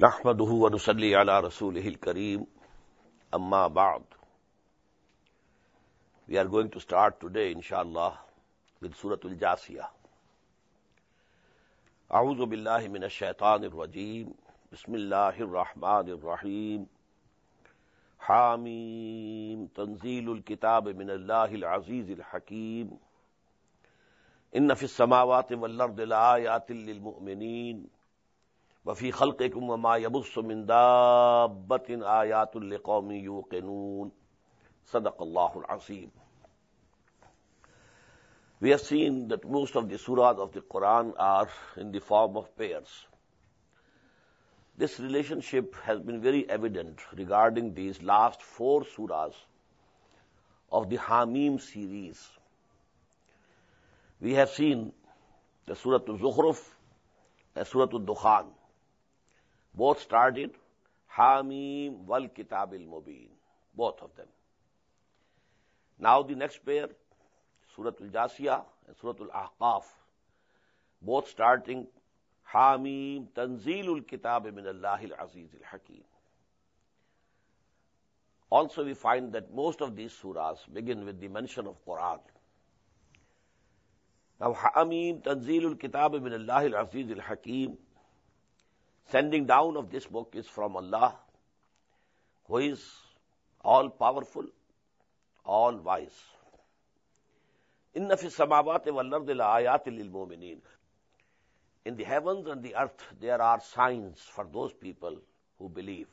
نحمده ونصلي على رسوله الكريم أما بعد. We are going to start today inshallah with Surah Al-Jasiyah. أعوذ بالله من الشيطان الرجيم. بسم الله الرحمن الرحيم. حاميم تنزيل الكتاب من الله العزيز الحكيم. إن في السماوات والأرض لآيات للمؤمنين وفي خلقكم وما يبث من دابة آيات لقوم يوقنون. صدق الله العظيم. We have seen that most of the surahs of the Quran are in the form of pairs. This relationship has been very evident regarding these last 4 surahs of the Hamim series. We have seen the Surah Al-Zukhruf and Surah Al-Dukhan. Both started Hamim wal Kitab al-Mubin, both of them. Now the next pair, Surah Al-Jasiyah and Surah Al-Ahqaf, both starting Hamim Tanzilul Kitab min Allahil Aziz al-Hakim. Also we find that most of these surahs begin with the mention of Quran. Now Hamim Tanzilul Kitab min Allahil Aziz al-Hakim, sending down of this book is from Allah, who is all-powerful, all-wise. Inna fi samawati wal ardi la ayatin lil mu'minin. In the heavens and the earth there are signs for those people who believe.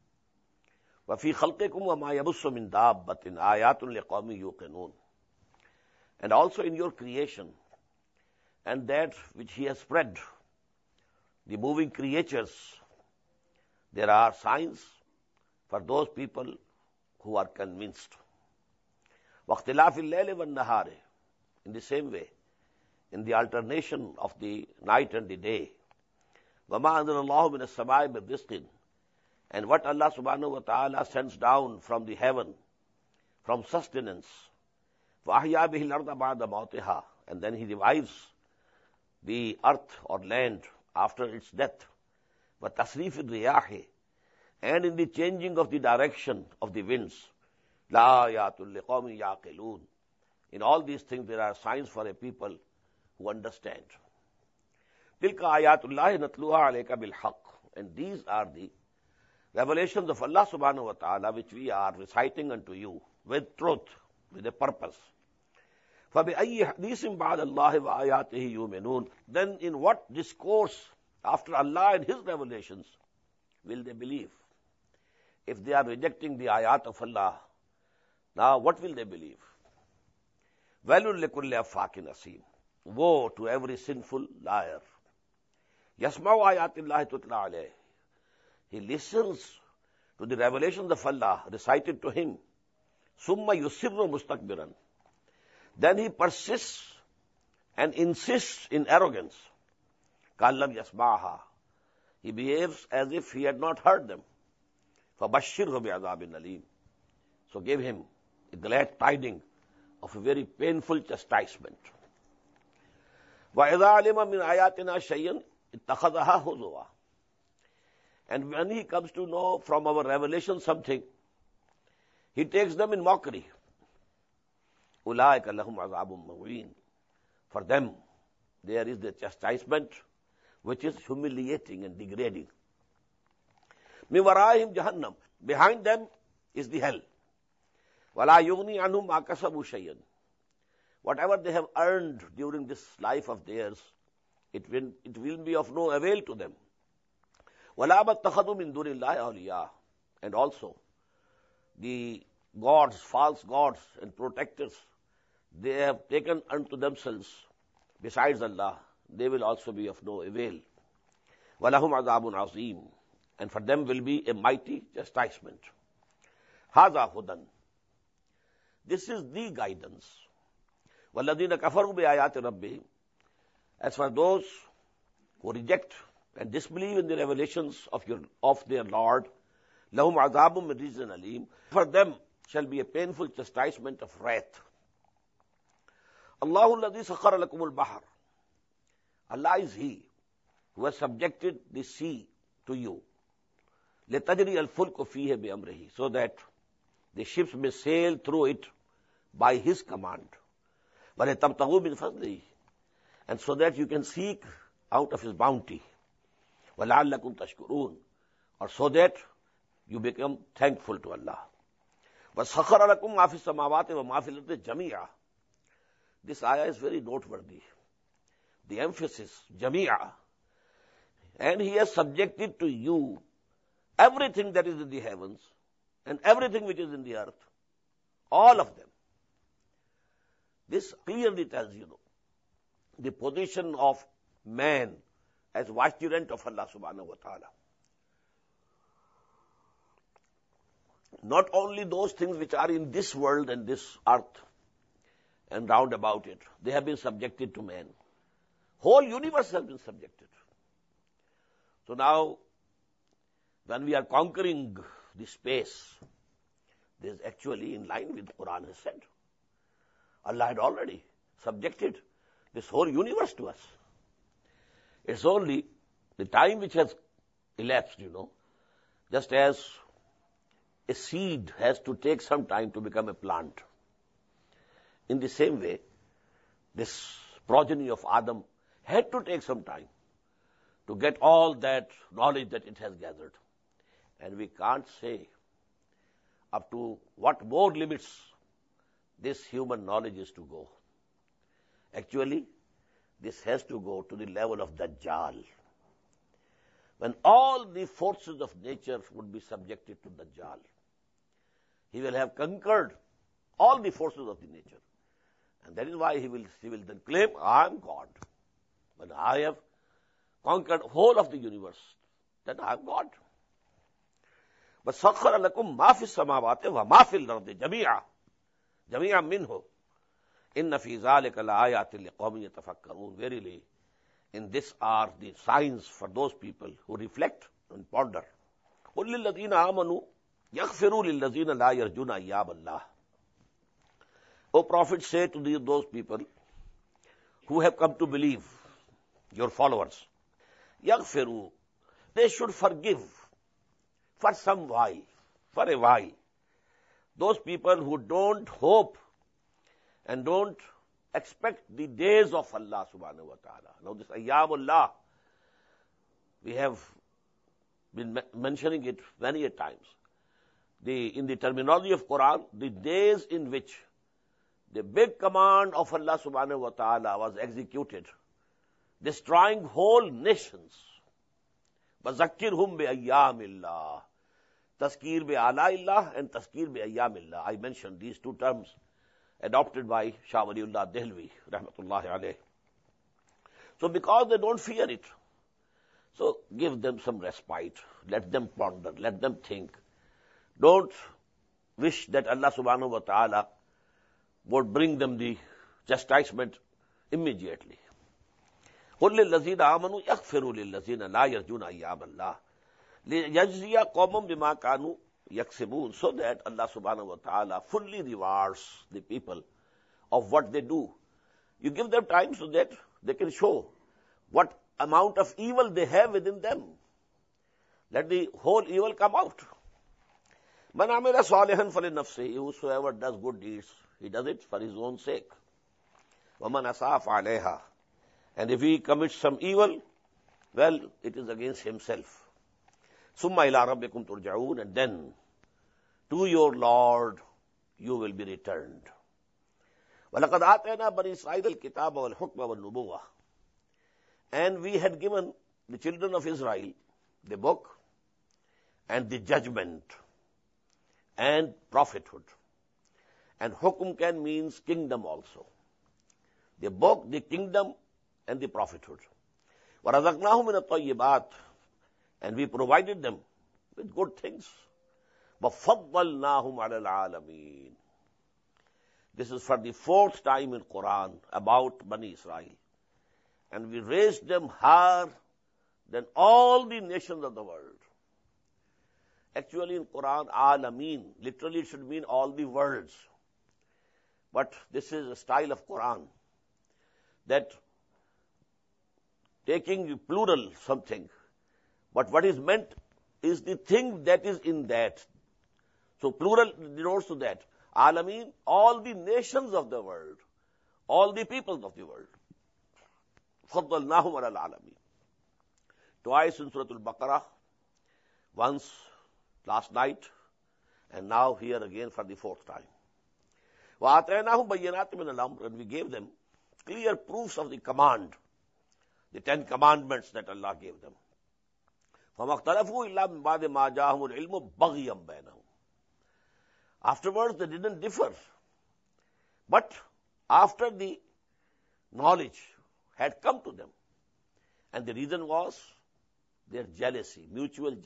Wa fi khalqikum wa ma yabussu min dabbatin ayatun liqawmin yuqinun. And also in your creation and that which He has spread, the moving creatures, there are signs for those people who are convinced. وَاخْتِلَافِ اللَّيْلِ وَالنَّهَارِ. In the same way, in the alternation of the night and the day. وَمَا أَنزَلَ اللَّهُ مِنَ السَّمَاءِ بِالرِّزْقٍ. And what Allah subhanahu wa ta'ala sends down from the heaven, from sustenance. وَأَحْيَا بِهِ الْأَرْضَ بَعْدَ مَوْتِهَا. And then He revives the earth or land after its death. وَتَصْرِيفِ الرِّيَاحِ. And in the changing of the direction of the winds. لَآيَاتٌ لِقَوْمٍ يَعْقِلُونَ. In all these things there are signs for a people who understand. تِلْكَ آيَاتُ اللَّهِ نَتْلُوهَا عَلَيْكَ بِالْحَقِّ. And these are the revelations of Allah subhanahu wa ta'ala which we are reciting unto you with truth, with a purpose. فَبِأَيِّ حَدِيثٍ بَعْدَ اللَّهِ وَآيَاتِهِ يُؤْمِنُونَ. Then in what discourse after Allah and His revelations will they believe? If they are rejecting the ayat of Allah, now what will they believe? وَيْلٌ لِكُلِّ أَفَّاكٍ أَثِيمٍ. Woe to every sinful liar. يَسْمَعُ آيَاتِ اللَّهِ تُتْلَى عَلَيْهِ. He listens to the revelations of Allah recited to him. ثُمَّ يُصِرُّ مُسْتَكْبِرًا. Then he persists and insists in arrogance. كَأَلَّمْ يَسْمَعْهَا. He behaves as if he had not heard them. فَبَشِّرْهُ بِعَذَابٍ أَلِيمٍ. So give him a glad tidings of a very painful chastisement. وَإِذَا عَلِمَ مِنْ آيَاتِنَا شَيْئًا اتَّخَذَهَا هُزُوًا. And when he comes to know from our revelation something, he takes them in mockery. أُولَٰئِكَ لَهُمْ عَذَابٌ مُّهِينٌ. For them, there is the chastisement which is humiliating and degrading. مِنْ وَرَائِهِمْ جَهَنَّمْ. Behind them is the hell. وَلَا يُغْنِي عَنْهُمْ مَا كَسَبُوا شَيْئًا. Whatever they have earned during this life of theirs, it will be of no avail to them. وَلَا مَتَّخَذُوا مِنْ دُونِ اللَّهِ أَوْلِيَاءَ. And also, the gods, false gods and protectors, they have taken unto themselves, besides Allah, they will also be of no avail. وَلَهُمْ عَذَابٌ عَظِيمٌ. And for them will be a mighty chastisement. هَذَا هُدًى. This is the guidance. وَالَّذِينَ كَفَرُوا بِآيَاتِ رَبِّهِمْ. As for those who reject and disbelieve in the revelations of their Lord, لَهُمْ عَذَابٌ مِّن رِجْزٍ أَلِيمٌ. For them shall be a painful chastisement of wrath. اللَّهُ الَّذِي سَخَّرَ لَكُمُ الْبَحْرَ. Allah is He who has subjected the sea to you. لِتَجْرِيَ الْفُلْكُ فِيهِ بِأَمْرِهِ, so that the ships may sail through it by his command. وَلِتَبْتَغُوا مِنْ فَضْلِهِ, and so that you can seek out of his bounty. وَلَعَلَّكُمْ تَشْكُرُونَ, or so that you become thankful to Allah. وَسَخَّرَ لَكُمْ مَا فِي السَّمَاوَاتِ وَمَا فِي الْأَرْضِ جَمِيعًا. This ayah is very noteworthy. The emphasis, جَمِيعًا. And he has subjected to you everything that is in the heavens and everything which is in the earth, all of them. This clearly tells you the position of man as vicegerent of Allah subhanahu wa ta'ala. Not only those things which are in this world and this earth and round about it, they have been subjected to man. Whole universe has been subjected. So now, when we are conquering the space, this is actually in line with what Quran has said. Allah had already subjected this whole universe to us. It's only the time which has elapsed, just as a seed has to take some time to become a plant. In the same way, this progeny of Adam had to take some time to get all that knowledge that it has gathered. And we can't say up to what more limits this human knowledge is to go. Actually, this has to go to the level of Dajjal. When all the forces of nature would be subjected to Dajjal, he will have conquered all the forces of the nature. And that is why he will then claim, I am God. When I have conquered whole of the universe, then I am God. But سَخَّرَ لَكُمْ مَا فِي السَّمَاوَاتِ وَمَا فِي الْأَرْضِ جَمِيعًا مِنْهُ إِنَّ فِي ذَلِكَ لَآيَاتٍ لِقَوْمٍ يَتَفَكَّرُونَ. Verily, in this are the signs for those people who reflect and ponder. قُلْ لِلَّذِينَ آمَنُوا يَغْفِرُوا لِلَّذِينَ لَا يَرْجُونَ أَيَّامَ اللَّهِ. O Prophet, say to those people who have come to believe, your followers, يَغْفِرُوا, they should forgive for some while, for a while. Those people who don't hope and don't expect the days of Allah subhanahu wa ta'ala. Now this Ayyamullah, we have been mentioning it many a times. In the terminology of Quran, the days in which the big command of Allah subhanahu wa ta'ala was executed, destroying whole nations. وَذَكِّرْهُمْ بِأَيَّامِ اللَّهِ. Tazkir bi-ala'illah and tazkir bi-ayyamillah. I mentioned these two terms adopted by Shah Waliullah Dehlvi, rahmatullahi alayh. So because they don't fear it, so give them some respite. Let them ponder, let them think. Don't wish that Allah subhanahu wa ta'ala would bring them the chastisement immediately. قُلْ لِلَّذِينَ آمَنُوا يَغْفِرُوا لِلَّذِينَ لَا يَرْجُونَ أَيَّامَ اللَّهِ لِيَجْزِيَ قَوْمًا بِمَا كَانُوا يَكْسِبُونَ, so that Allah subhanahu wa ta'ala fully rewards the people of what they do. You give them time so that they can show what amount of evil they have within them. Let the whole evil come out. مَنْ عَمِلَ صَالِحًا فَلِنَفْسِهِ, whosoever does good deeds, he does it for his own sake. وَمَنْ أَسَاءَ فَعَلَيْهَا, and if he commits some evil, well, it is against himself. ثُمَّ إِلَىٰ رَبِّكُمْ تُرْجَعُونَ, and then to your Lord you will be returned. وَلَقَدْ آتَيْنَا بَنِي إِسْرَائِيلَ الْكِتَابَ وَالْحُكْمَ وَالنُّبُوَّةَ, and we had given the children of Israel the book and the judgment and prophethood. And hukum can means kingdom also. The book, the kingdom, and the prophethood. وَرَزَقْنَاهُمْ مِنَ الطَّيِّبَاتِ, and we provided them with good things. وَفَضَّلْنَاهُمْ عَلَى الْعَالَمِينَ. This is for the fourth time in Quran about Bani Israel. And we raised them higher than all the nations of the world. Actually in Quran, Alameen, literally it should mean all the worlds. But this is a style of Quran, that taking the plural something, but what is meant is the thing that is in that. So plural denotes to that. Alameen, all the nations of the world, all the peoples of the world. فَضَّلْنَاهُمْ عَلَى الْعَالَمِينَ. Twice in Surah Al-Baqarah, once last night, and now here again for the fourth time. وَآتَيْنَاهُمْ بَيِّنَاتٍ مِنَ الْأَمْرِ, and we gave them clear proofs of the command, the 10 commandments that Allah gave them. فَمَا اخْتَلَفُوا إِلَّا مِنْ بَعْدِ مَا جَاءَهُمُ الْعِلْمُ بَغْيًا بَيْنَهُمْ. Afterwards they didn't differ. But after the knowledge had come to them, and the reason was their jealousy, mutual,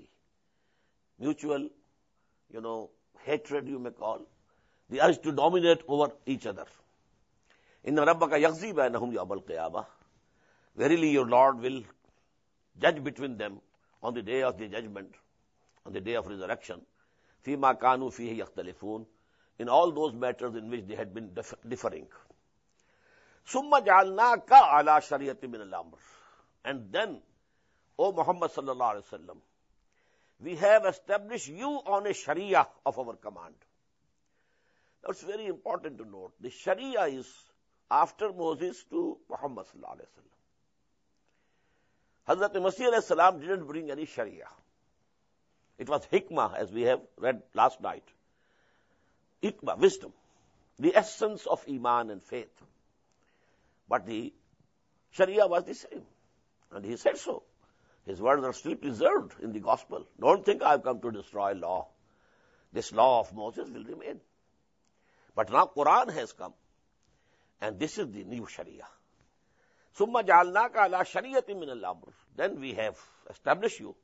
hatred you may call, the urge to dominate over each other. Inna rabbaka yaghzi bainahum yawmal qiyamah. Verily your Lord will judge between them on the day of the judgment, on the day of resurrection. Fima kanu fihi yakhtalifun, in all those matters in which they had been differing. Summa ja'alnaka ala shari'ati min al-amr. And then, O Muhammad sallallahu alaihi wasallam, we have established you on a sharia of our command. That's very important to note. The sharia is after Moses to Muhammad sallallahu alaihi wasallam. Hazrat Masih alayhi salam didn't bring any sharia. It was hikmah, as we have read last night. Hikmah, wisdom, the essence of iman and faith. But the sharia was the same. And he said so. His words are still preserved in the gospel. Don't think I've come to destroy law. This law of Moses will remain. But now Quran has come. And this is the new sharia. Summa ja'alnaka ala shari'atin min al-amr. Then we have established you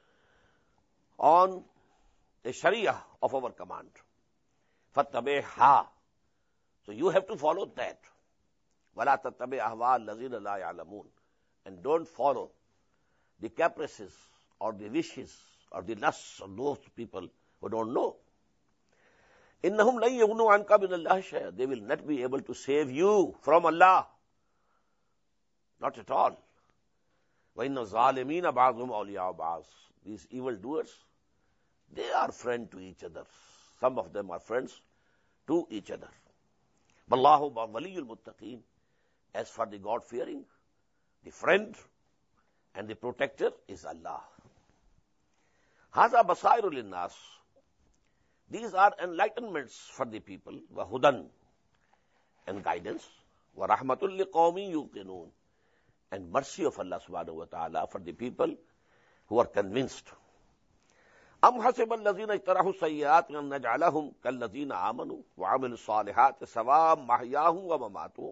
on a sharia of our command. فَاتَّبِعْهَا. So you have to follow that. وَلَا تَتَّبِعْ أَهْوَاءَ الَّذِينَ لَا يَعْلَمُونَ. And don't follow the caprices or the wishes or the lusts of those people who don't know. إِنَّهُمْ لَن يُغْنُوا عَنْكَ مِنَ اللَّهِ شَيْئًا. They will not be able to save you from Allah. Not at all. وَإِنَّ الظَّالِمِينَ بَعْضُهُمْ أَوْلِيَاءُ بَعْضٍ. These evildoers, they are friends to each other. Some of them are friends to each other. وَاللَّهُ وَلِيُّ الْمُتَّقِينَ. As for the God-fearing, the friend and the protector is Allah. هَذَا بَصَائِرُ لِلنَّاسِ. These are enlightenments for the people. وَهُدًى, and guidance. وَرَحْمَةٌ لِقَوْمٍ يُوقِنُونَ, and mercy of Allah subhanahu wa ta'ala for the people who are convinced. أَمْ حَسِبَ الَّذِينَ اجْتَرَحُوا السَّيِّئَاتِ أَن نَّجْعَلَهُمْ كَالَّذِينَ آمَنُوا وَعَمِلُوا الصَّالِحَاتِ سَوَاءً مَحْيَاهُمْ وَمَمَاتُهُمْ.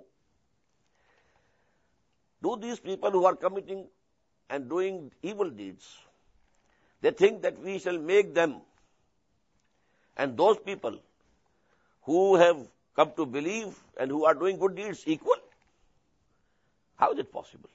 Do these people who are committing and doing evil deeds, they think that we shall make them and those people who have come to believe and who are doing good deeds equal? How is it possible?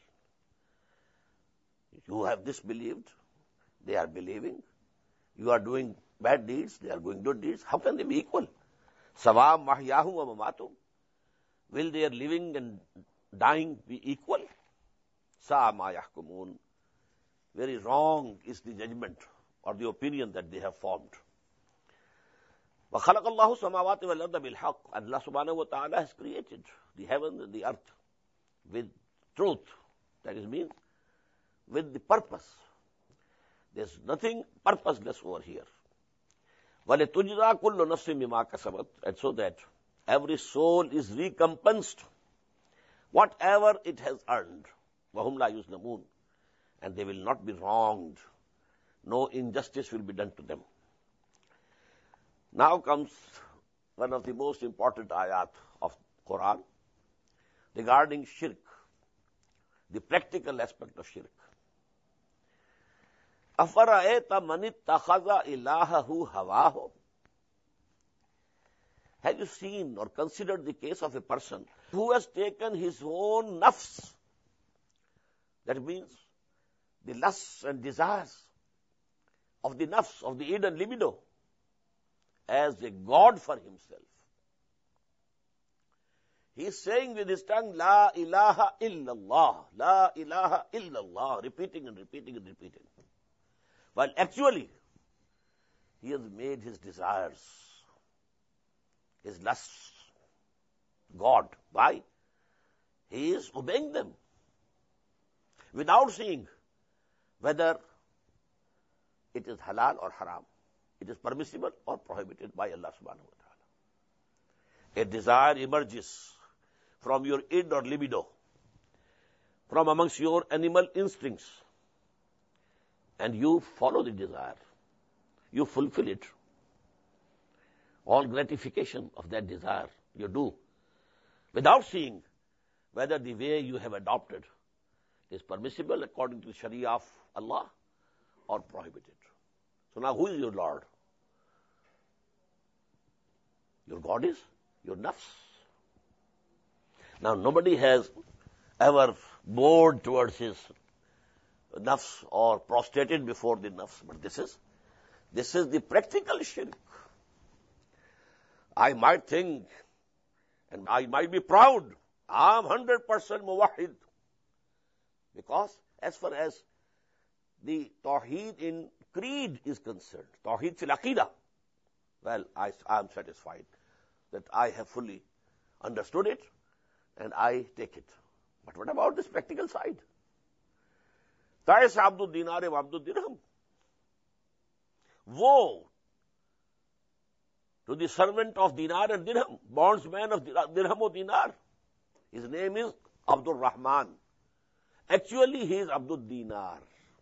You have disbelieved, they are believing. You are doing bad deeds, they are doing good deeds. How can they be equal? Sawam mahyahum wa mamatum. Will their living and dying be equal? Sa ma yahkumun. Very wrong is the judgment or the opinion that they have formed. وَخَلَقَ اللَّهُ السَّمَاوَاتِ وَالْأَرْضَ بِالْحَقِّ. Allah subhanahu wa ta'ala has created the heaven and the earth with truth. That is means with the purpose. There's nothing purposeless over here. وَلِتُجْزَى كُلُّ نَفْسٍ بِمَا كَسَبَتْ. And so that every soul is recompensed whatever it has earned. وَهُمْ لَا يُظْلَمُونَ. And they will not be wronged. No injustice will be done to them. Now comes one of the most important ayat of Quran regarding shirk, the practical aspect of shirk. أَفَرَأَيْتَ مَنِ اتَّخَذَ إِلَٰهَهُ هَوَاهُ. Have you seen or considered the case of a person who has taken his own nafs, that means the lusts and desires of the nafs, of the hidden libido, as a god for himself? He is saying with his tongue, La ilaha illallah, La ilaha illallah, repeating and repeating and repeating. While actually, he has made his desires, his lusts, God. Why? He is obeying them without seeing whether it is halal or haram. It is permissible or prohibited by Allah subhanahu wa ta'ala. A desire emerges from your id or libido, from amongst your animal instincts, and you follow the desire. You fulfill it. All gratification of that desire you do without seeing whether the way you have adopted is permissible according to the Sharia of Allah or prohibited. So now who is your Lord? Your God is your nafs. Now nobody has ever bowed towards his nafs or prostrated before the nafs, but this is the practical shirk. I might think and I might be proud, I am 100% muwahid. Because as far as the Tawheed in creed is concerned, Tawheed fil Aqidah, well, I am satisfied that I have fully understood it and I take it. But what about this practical side? Ta'is abdul dinar wa abdul dirham. Woe to the servant of dinar and dirham, bondsman of dirham or dinar. His name is Abdul Rahman. Actually, he is Abdul Dinar.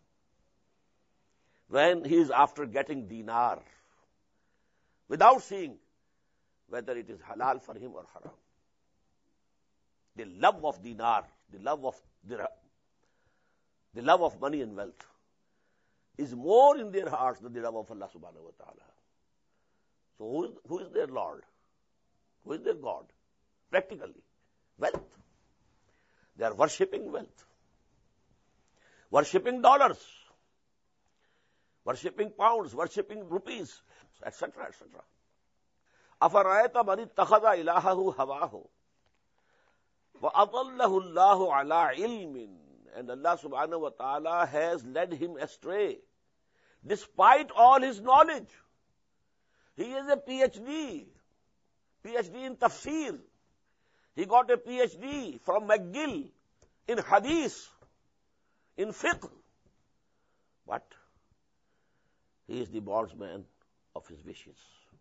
When he is after getting dinar, without seeing whether it is halal for him or haram. The love of dinar, the love of dirham, the love of money and wealth is more in their hearts than the love of Allah subhanahu wa ta'ala. So who is their Lord? Who is their God? Practically, wealth. They are worshipping wealth, worshipping dollars, worshipping pounds, worshipping rupees, etc., etc. أَفَرَأَيْتَ مَنِ اتَّخَذَ إِلَٰهَهُ هَوَاهُ وَأَضَلَّهُ اللَّهُ عَلَىٰ عِلْمٍ. And Allah subhanahu wa ta'ala has led him astray, despite all his knowledge. He is a PhD in tafsir. He got a PhD from McGill in hadith, in fiqh. But he is the bondsman of his wishes.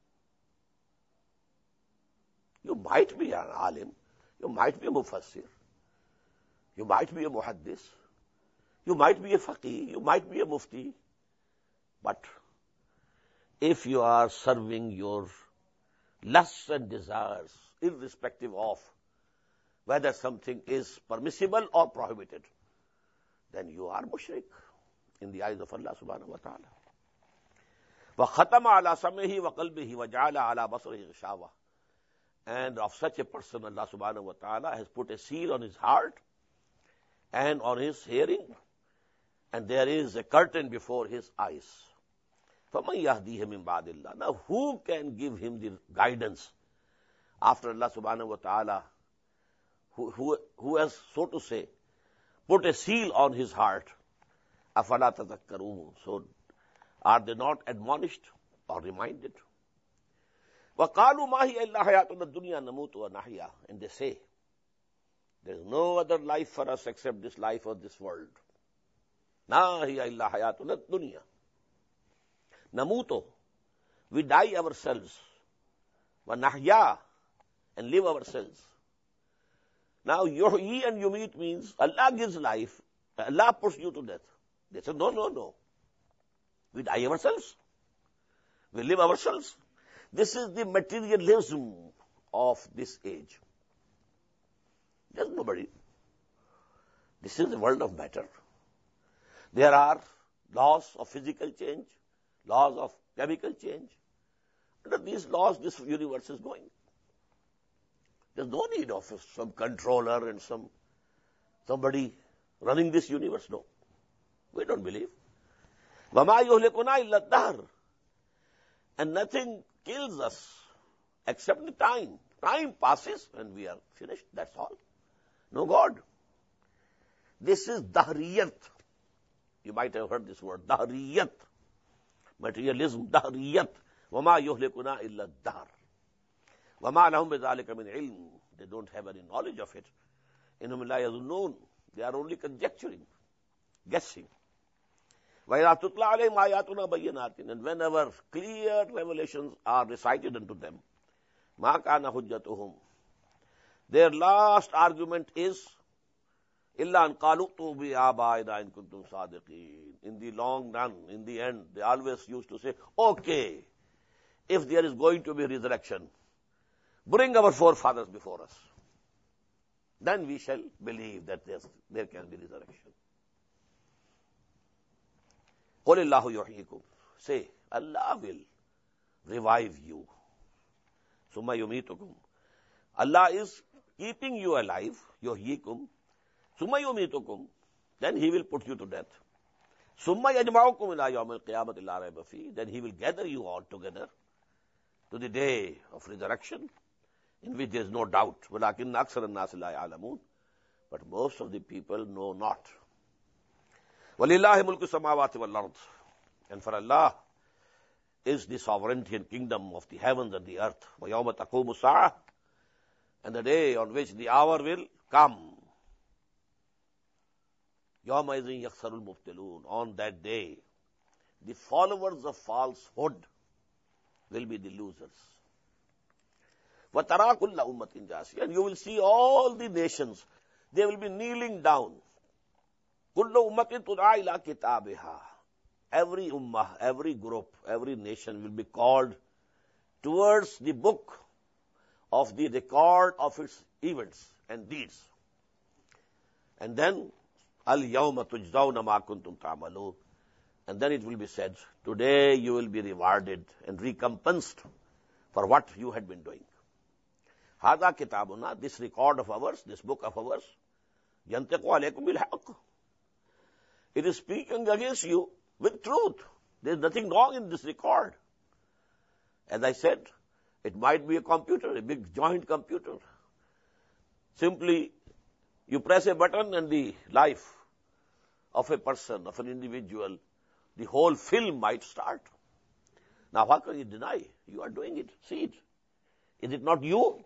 You might be an alim, you might be a mufassir, you might be a muhaddis, you might be a faqih, you might be a mufti, but if you are serving your lusts and desires, irrespective of whether something is permissible or prohibited, then you are mushrik in the eyes of Allah subhanahu wa ta'ala. وَخَتَمَ عَلَى سَمْعِهِ وَقَلْبِهِ وَجَعَلَ عَلَى بَصَرِهِ غِشَاوَةً. And of such a person, Allah subhanahu wa ta'ala has put a seal on his heart and on his hearing, and there is a curtain before his eyes. فَمَنْ يَهْدِيهِ مِنْ بَعْدِ اللَّهِ. Now who can give him the guidance after Allah subhanahu wa ta'ala, who has, so to say, put a seal on his heart? أَفَلَا تَذَكَّرُونَ. So are they not admonished or reminded? وَقَالُوا مَا هِيَ إِلَّا حَيَاتُنَا الدُّنْيَا نَمُوتُ وَنَحْيَا. And they say, there is no other life for us except this life of this world. مَا هِيَ إِلَّا حَيَاتُنَا الدُّنْيَا نَمُوتُ. We die ourselves. وَنَحْيَا. And live ourselves. Now, yuhyi and yumit means Allah gives life, Allah puts you to death. They say, no. We die ourselves. We live ourselves. This is the materialism of this age. There's nobody. This is the world of matter. There are laws of physical change, laws of chemical change. Under these laws, this universe is going. There's no need of some controller and somebody running this universe. No. We don't believe. وَمَا يُهْلِكُنَا إِلَّا الدَّهْرِ. And nothing kills us except the time. Time passes and we are finished. That's all. No God. This is dahriyat. You might have heard this word, dahriyat. materialism, dahriyat. وَمَا يُهْلِكُنَا إِلَّا الدَّهْرِ وَمَا لَهُمْ بِذَلِكَ مِنْ عِلْمٍ. They don't have any knowledge of it. إِنْهُمْ لَا يَظُنُّونَ. They are only conjecturing, guessing. وَإِذَا تُتْلَى عَلَيْهِمْ آيَاتُنَا بَيِّنَاتٍ. And whenever clear revelations are recited unto them, مَا كَانَ حُجَّتُهُمْ. Their last argument is, إِلَّا أَنْ قَالُوا ائْتُوا بِآبَائِنَا إِن كُنتُمْ صَادِقِينَ. In the long run, in the end, they always used to say, okay, if there is going to be resurrection, bring our forefathers before us. Then we shall believe that there can be resurrection. قُلِ اللَّهُ يُحْيِيكُمْ. Say, Allah will revive you. ثُمَّ يُمِيتُكُمْ. Allah is keeping you alive, يُحْيِيكُمْ. ثُمَّ يُمِيتُكُمْ. Then He will put you to death. ثُمَّ يَجْمَعُكُمْ إِلَى يَوْمِ الْقِيَامَةِ لَا رَيْبَ فِيهِ. Then He will gather you all together to the day of resurrection, in which there is no doubt. وَلَكِنَّ أَكْثَرَ النَّاسِ لَا يَعْلَمُونَ. But most of the people know not. وَلِلَّهِ مُلْكُ السَّمَاوَاتِ وَالْأَرْضِ. And for Allah is the sovereignty and kingdom of the heavens and the earth. وَيَوْمَ تَقُومُ السَّاعَةُ. And the day on which the hour will come. يَوْمَئِذٍ يَخْسَرُ الْمُبْتِلُونَ. On that day, the followers of falsehood will be the losers. وَتَرَى كُلَّ أُمَّةٍ جَاثِيَةٍ. And you will see all the nations, they will be kneeling down. كُلُّ أُمَّةٍ تُدْعَى إِلَى كِتَابِهَا. Every ummah, every group, every nation will be called towards the book of the record of its events and deeds. And then, الْيَوْمَ تُجْزَوْنَ مَا كُنْتُمْ تَعْمَلُونَ. And then it will be said, today you will be rewarded and recompensed for what you had been doing. هَذَا كِتَابُنَا. This record of ours, this book of ours, يَنْتِقُ عَلَيْكُمْ بِالْحَقِّ. It is speaking against you with truth. There is nothing wrong in this record. As I said, it might be a computer, a big joint computer. Simply, you press a button and the life of a person, of an individual, the whole film might start. Now, how can you deny? You are doing it. See it. Is it not you?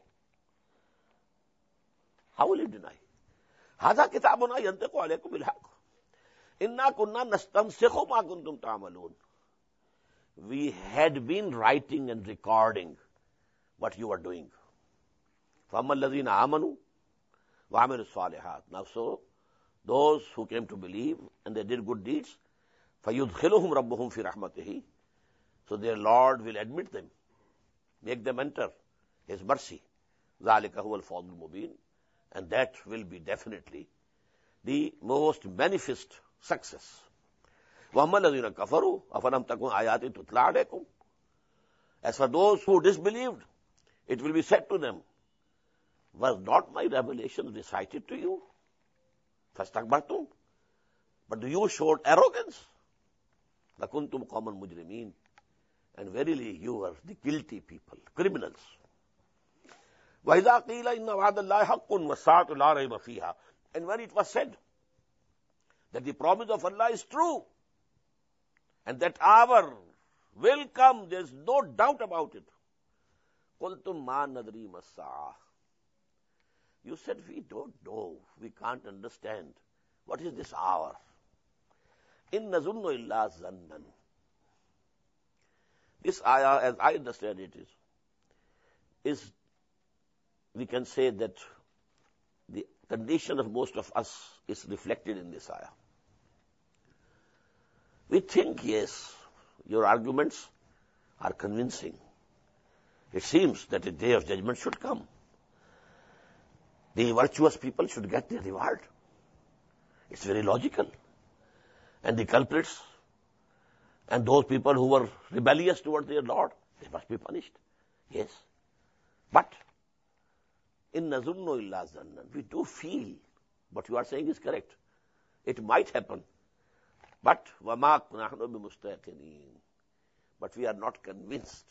How will you deny? هَذَا كِتَابُنَا يَنْتِقُ عَلَيْكُمْ بِالْحَقِّ إِنَّا كُنَّا نَسْتَنسِخُ مَا كُنْتُمْ تَعْمَلُونَ. We had been writing and recording what you are doing. فَأَمَّا الَّذِينَ آمَنُوا وَعَمِلُوا الصَّالِحَاتِ. Now so, those who came to believe and they did good deeds, فَيُدْخِلُهُمْ رَبُّهُمْ فِي رَحْمَتِهِ. So their Lord will admit them, make them enter His mercy. ذَلِكَ هُوَ الْفَوْزُ الْمُبِينُ. And that will be definitely the most manifest success. وَأَمَّا الَّذِينَ كَفَرُوا أَفَلَمْ تَكُنْ آيَاتِي تُتْلَى عَلَيْكُمْ. As for those who disbelieved, it will be said to them, was not my revelation recited to you? فَاسْتَكْبَرْتُمْ. But you showed arrogance. لَكُنْتُمْ قَوْمًا مُجْرِمِينَ. And verily you were the guilty people, criminals. وَإِذَا قِيلَ إِنَّ وَعْدَ اللَّهِ حَقٌّ وَالسَّاعَةُ لَا رَيْبَ فِيهَا. And when it was said that the promise of Allah is true, and that hour will come, there is no doubt about it. قُلْتُمْ مَا نَدْرِي مَا السَّاعَةُ. You said, we don't know, we can't understand. What is this hour? إِن نَظُنُّ إِلَّا ظَنًّا. This ayah, as I understand it, is we can say that the condition of most of us is reflected in this ayah. We think, yes, your arguments are convincing. It seems that a day of judgment should come. The virtuous people should get their reward. It's very logical. And the culprits and those people who were rebellious towards their Lord, they must be punished. Yes. But in nazunnu illa zannan, we do feel what you are saying is correct. It might happen. But وَمَا نَحْنُ بِمُسْتَيْقِنِينَ. But we are not convinced.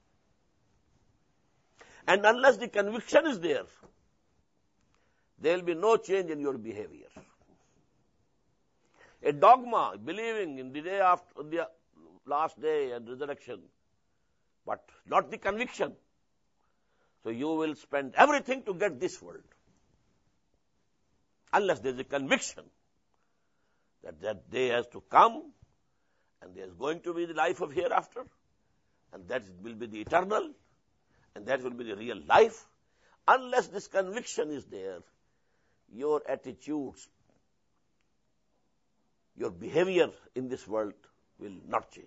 And unless the conviction is there will be no change in your behavior. A dogma, believing in the day after, last day and resurrection, but not the conviction. So you will spend everything to get this world. Unless there is a conviction that that day has to come, and there is going to be the life of hereafter, and that will be the eternal, and that will be the real life. Unless this conviction is there, your attitudes, your behavior in this world will not change.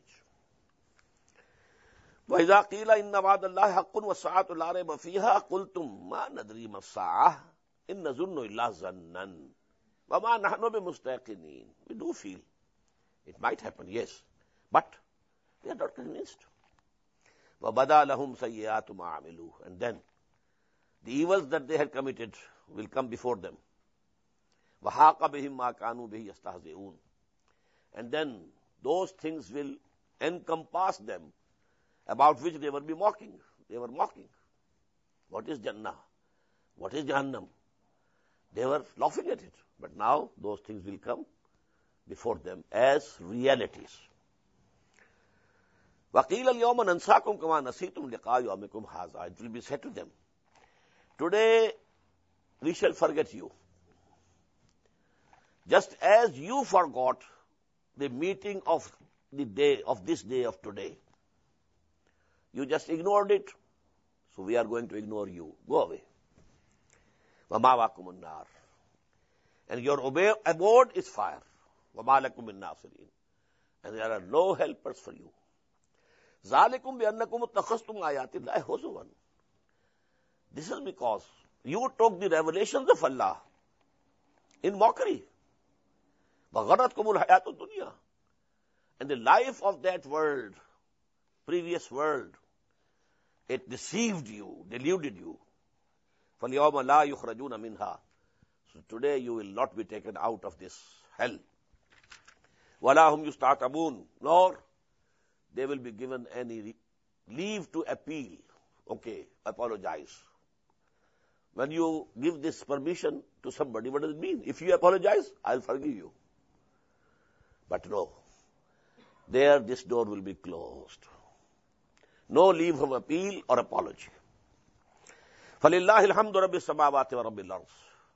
وَإِذَا قِيلَ إِنَّ وَعْدَ اللَّهِ حَقٌّ وَالسَّاعَةُ لَا رَيْبَ فِيهَا قُلْتُمْ مَا نَدْرِي مَا السَّاعَةُ إِنْ نَظُنُّ إِلَّا ظَنًّا وَمَا نَحْنُ بِمُسْتَيْقِنِينَ. We do feel it might happen, yes, but we are not convinced. وَبَدَا لَهُمْ سَيِّئَاتُ مَا عَمِلُوا. And then the evils that they had committed will come before them. وَحَاقَ بِهِمْ مَا كَانُوا بِهِ يَسْتَهْزِئُونَ. And then those things will encompass them about which they will be mocking. They were mocking. What is Jannah? What is Jahannam? They were laughing at it. But now those things will come before them as realities. وَقِيلَ الْيَوْمَ نَنْسَاكُمْ كَمَا نَسِيتُمْ لِقَاءَ يَوْمِكُمْ هَذَا. It will be said to them, today we shall forget you. Just as you forgot the meeting of the day, of this day of today. You just ignored it, so we are going to ignore you. Go away. وَمَأْوَاكُمُ النَّارُ. And your abode is fire. وَمَا لَكُم مِّن نَّاصِرِينَ. And there are no helpers for you. ذَلِكُمْ بِأَنَّكُمْ اتَّخَذْتُمْ آيَاتِ اللَّهِ هُزُوًا. This is because you took the revelations of Allah in mockery. وَغَرَّتْكُمُ الْحَيَاةُ الدُّنْيَا. And the life of that world, previous world, it deceived you, deluded you. فَالْيَوْمَ لَا يُخْرَجُونَ مِنْهَا. So today you will not be taken out of this hell. وَلَا هُمْ يُسْتَعْتَبُونَ. Nor they will be given any leave to appeal. Okay, apologize. When you give this permission to somebody, what does it mean? If you apologize, I'll forgive you. But no. There this door will be closed. No leave of appeal or apology. فَلِلَّهِ الْحَمْدُ رَبِّ السَّمَاوَاتِ وَرَبِّ الْأَرْضِ.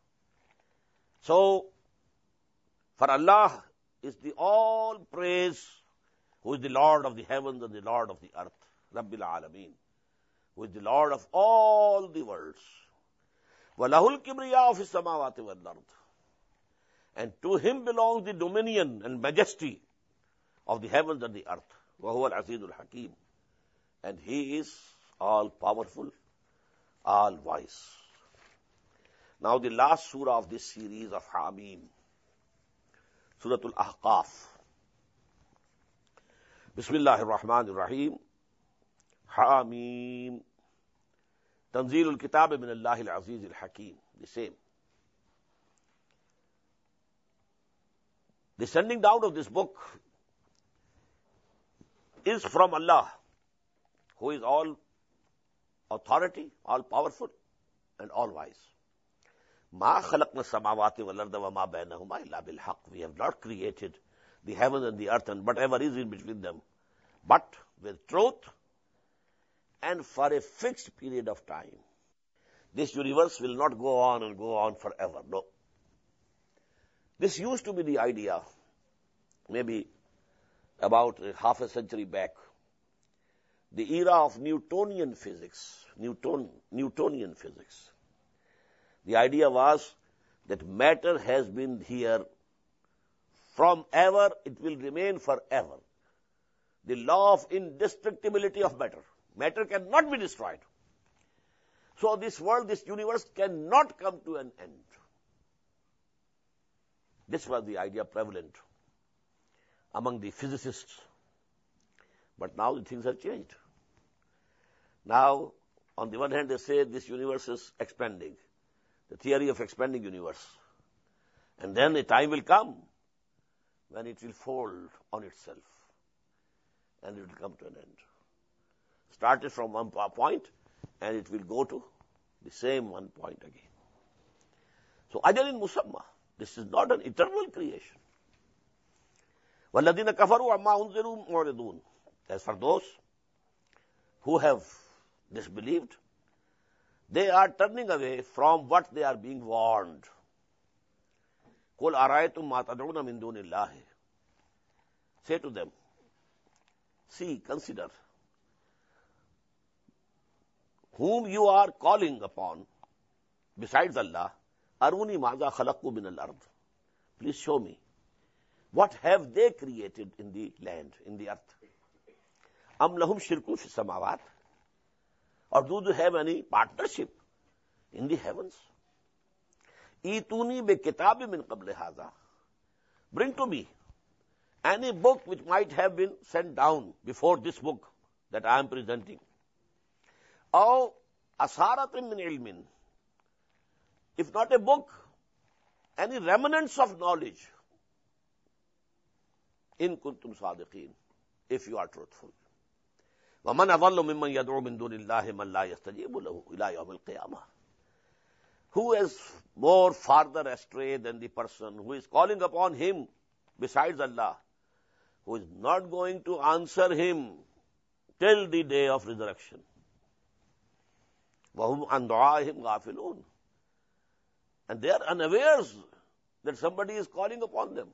So, for Allah is the all praise, who is the Lord of the heavens and the Lord of the earth, Rabbil Alameen, who is the Lord of all the worlds. وَلَهُ الْكِبْرِيَاءُ فِي السَّمَاوَاتِ وَالْأَرْضِ. And to him belongs the dominion and majesty of the heavens and the earth. وَهُوَ الْعَزِيزُ الْحَكِيمُ. And he is all powerful, all wise. Now the last surah of this series of Hamim, Surah Al-Ahqaf. Bismillahir Rahmanir Rahim. Hamim. Tanzilul Kitab min Allahil Aziz al-Hakim. The same. The sending down of this book is from Allah, who is all authority, all powerful, and all wise. مَا خَلَقْنَا السَّمَاوَاتِ وَالْأَرْضَ وَمَا بَيْنَهُمَا إِلَّا بِالْحَقِّ. We have not created the heaven and the earth and whatever is in between them, but with truth and for a fixed period of time. This universe will not go on and go on forever. No. This used to be the idea, maybe about half a century back. The era of Newtonian physics. Newtonian physics. The idea was that matter has been here from ever, it will remain forever. The law of indestructibility of matter. Matter cannot be destroyed. So this world, this universe cannot come to an end. This was the idea prevalent among the physicists. But now the things have changed. Now, on the one hand, they say this universe is expanding. The theory of expanding universe. And then a time will come when it will fold on itself. And it will come to an end. Started from one point, and it will go to the same one point again. So, Ajalin Musamma, this is not an eternal creation. وَالَّذِينَ كَفَرُوا عَمَّا أُنذِرُوا مُعْرِضُونَ. As for those who have disbelieved, they are turning away from what they are being warned. قُلْ أَرَأَيْتُمْ مَا تَدْعُونَ مِن دُونِ اللَّهِ. Say to them, see, consider, whom you are calling upon besides Allah, Aruni maza khalaqu min al-ard. Please show me, what have they created in the land, in the earth? Am lahum shirkun fi samawat? Or do they have any partnership in the heavens? Ituni be kitabi min qabli hadha. Bring to me any book which might have been sent down before this book that I am presenting. Aw asaratin min ilmin. If not a book, any remnants of knowledge. In kuntum sadiqeen, if you are truthful. وَمَنْ أَضَلُّ مِمَّنْ يَدْعُو مِن دُونِ اللَّهِ مَنْ لَا يَسْتَجِيبُ لَهُ إِلَىٰ يَوْمِ الْقِيَامَةِ. Who is more farther astray than the person who is calling upon him besides Allah, who is not going to answer him till the day of resurrection? وَهُمْ عَنْ دُعَائِهِمْ غَافِلُونَ. And they are unawares that somebody is calling upon them.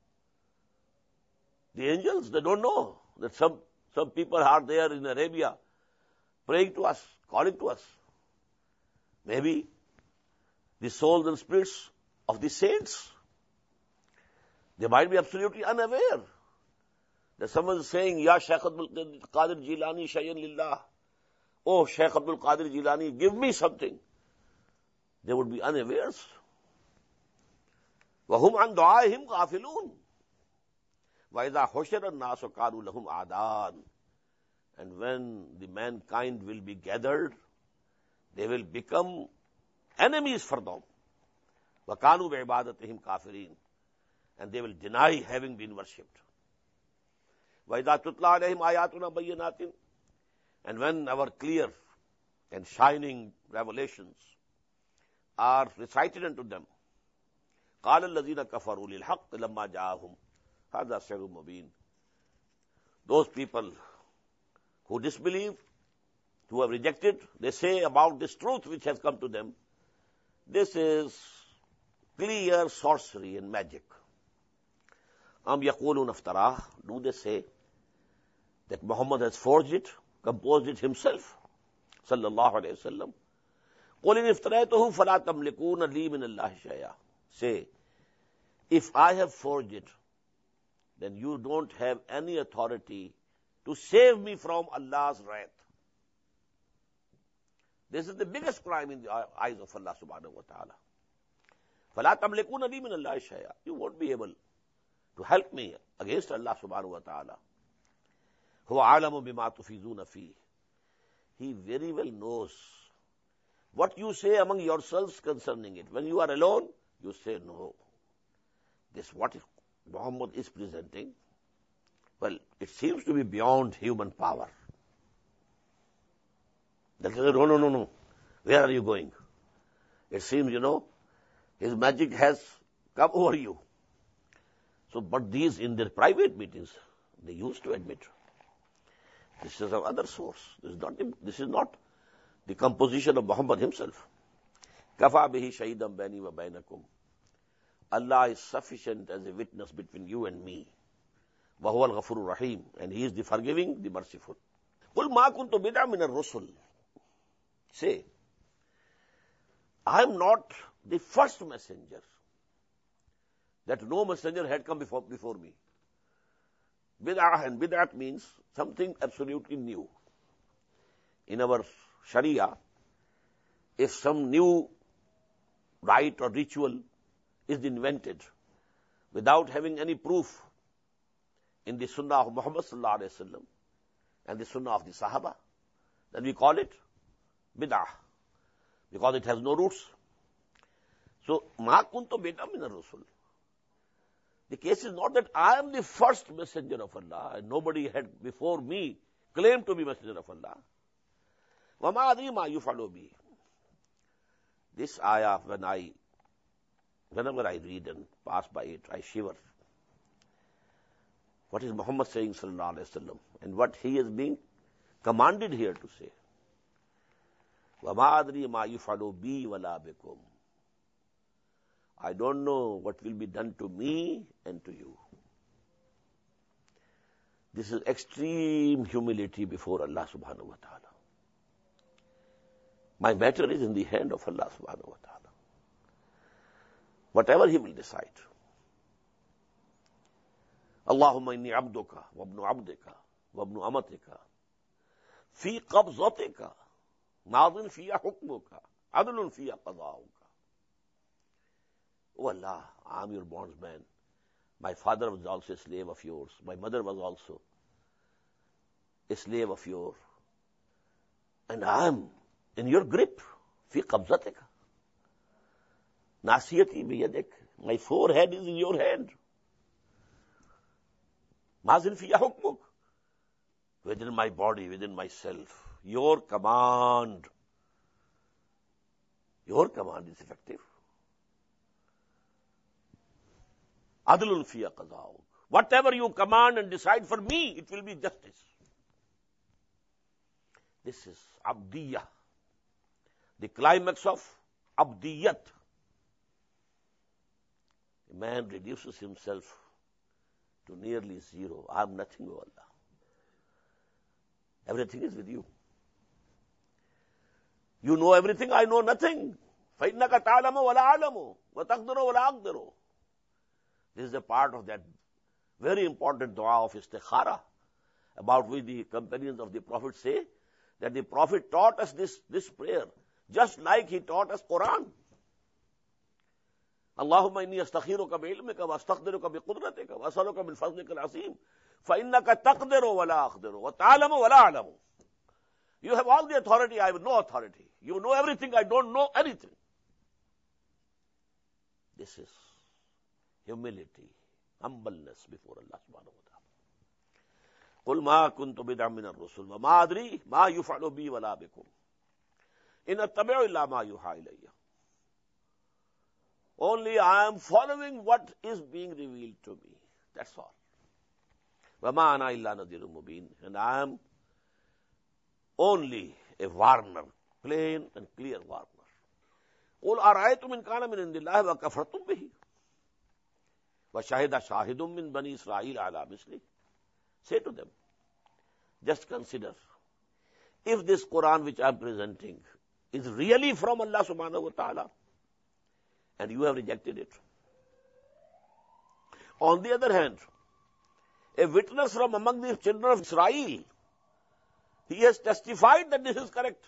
The angels, they don't know that some people are there in Arabia praying to us, calling to us. Maybe the souls and spirits of the saints, they might be absolutely unaware that someone is saying, Ya Shaykh Abdul Qadir Jilani Shayyan Lillah. Oh, Shaykh Abdul Qadir Jilani, give me something. They would be unawares. وَهُمْ عَنْ دُعَائِهِمْ غَافِلُونَ. وَإِذَا حُشِرَ النَّاسُ كَانُوا لَهُمْ أَعْدَاءً. And when the mankind will be gathered, they will become enemies for them. وَكَانُوا بِعِبَادَتِهِمْ كَافِرِينَ. And they will deny having been worshipped. وَإِذَا تُتْلَى عَلَيْهِمْ آيَاتُنَا بَيِّنَاتٍ. And when our clear and shining revelations are recited unto them, قَالَ الَّذِينَ كَفَرُوا لِلْحَقِّ لَمَّا جَاءَهُمْ هَذَا سِحْرٌ مُبِينٌ. Those people who disbelieve, who have rejected, they say about this truth which has come to them, this is clear sorcery and magic. Am yaqulun aftarah. Do they say that Muhammad has forged it, composed it himself? Sallallahu alayhi wa sallam. قُلْ إِنِ افْتَرَيْتُهُ فَلَا تَمْلِكُونَ لِي مِنَ اللَّهِ شَيْئًا. Say, if I have forged it, then you don't have any authority to save me from Allah's wrath. This is the biggest crime in the eyes of Allah subhanahu wa ta'ala. فَلَا تَمْلِكُونَ لِي مِنَ اللَّهِ شَيْئًا. You won't be able to help me against Allah subhanahu wa ta'ala. هُوَ عَالَمُ بِمَا تُفِيدُونَ فِيهِ. He very well knows what you say among yourselves concerning it. When you are alone, you say, no, this what Muhammad is presenting, well, it seems to be beyond human power. They say, no. Where are you going? It seems, his magic has come over you. So, but these in their private meetings, they used to admit, this is another source. This is not the composition of Muhammad himself. Kafa bihi shahidan baini wa bainakum. Allah is sufficient as a witness between you and me. Wa huwa al-ghafurur rahim. And He is the forgiving, the merciful. Qul ma kuntu bid'a min ar-rusul. Say, I am not the first messenger. That no messenger had come before me. Bid'ah, and bid'at means something absolutely new. In our Sharia, if some new rite or ritual is invented without having any proof in the Sunnah of Muhammad sallallahu alaihi wasallam and the Sunnah of the Sahaba, then we call it bid'ah, because it has no roots. So, ma kuntu bid'ah min ar-rusul. The case is not that I am the first messenger of Allah and nobody had before me claimed to be messenger of Allah. وَمَا أَدْرِي مَا يُفْعَلُ بِهِ. This ayah, whenever I read and pass by it, I shiver. what is Muhammad saying, sallallahu alayhi wa sallam, and what he is being commanded here to say. وَمَا أَدْرِي مَا يُفْعَلُ بِي وَلَا بِكُمْ. I don't know what will be done to me and to you. This is extreme humility before Allah subhanahu wa ta'ala. My matter is in the hand of Allah subhanahu wa ta'ala. Whatever He will decide. Allahumma inni abduka wa ibnu abdika wa ibnu amatika fi qabzatika madin fiya hukmuka adlun fiya qada'uka. Oh Allah, I am your bondsman. My father was also a slave of yours. My mother was also a slave of yours. And I am in your grip. Fi qabzatika. Nasiyati biyadik. My forehead is in your hand. Mazin fiya hukmuk. Within my body, within myself. Your command. Your command is effective. Adlun fiya qada'uk. Whatever you command and decide for me, it will be justice. This is abdiyah. The climax of abdiyat. A man reduces himself to nearly zero. I am nothing, O Allah. Everything is with you. You know everything, I know nothing. فَإِنَّكَ تَعْلَمُ وَلَا أَعْلَمُ وَتَقْدِرُ وَلَا أَقْدِرُ. This is a part of that very important dua of istikhara, about which the companions of the Prophet say that the Prophet taught us this prayer, just like he taught us Quran. Allahumma inni astakhiruka bi'ilmika wa astaqdiruka biqudratika wa as'aluka min fadlika al-azim fa innaka taqdiru wa la aqdiru wa ta'lamu wa la a'lamu. You have all the authority, I have no authority. You know everything, I don't know anything. This is humility, humbleness before Allah subhanahu wa ta'ala. قُلْ مَا كُنْتُ بِدْعًا مِنَ الرُّسُلِ وَمَا أَدْرِي مَا يُفْعَلُ بِي وَلَا بِكُمْ إِنْ أَتَّبِعُ إِلَّا مَا يُوحَى إِلَيَّ. Only I am following what is being revealed to me. That's all. وَمَا أَنَا إِلَّا نَذِيرٌ مُبِينٌ. And I am only a warner, plain and clear warner. قُلْ أَرَأَيْتُمْ إِنْ كَانَ مِنْ عِنْدِ اللَّهِ وَكَفَرْتُمْ بِهِ وَشَهِدَ شَاهِدٌ مِّن بَنِي إِسْرَائِيلَ عَلَى مِثْلِهِ. Say to them, just consider, if this Quran which I am presenting is really from Allah subhanahu wa ta'ala, and you have rejected it. On the other hand, a witness from among the children of Israel, he has testified that this is correct.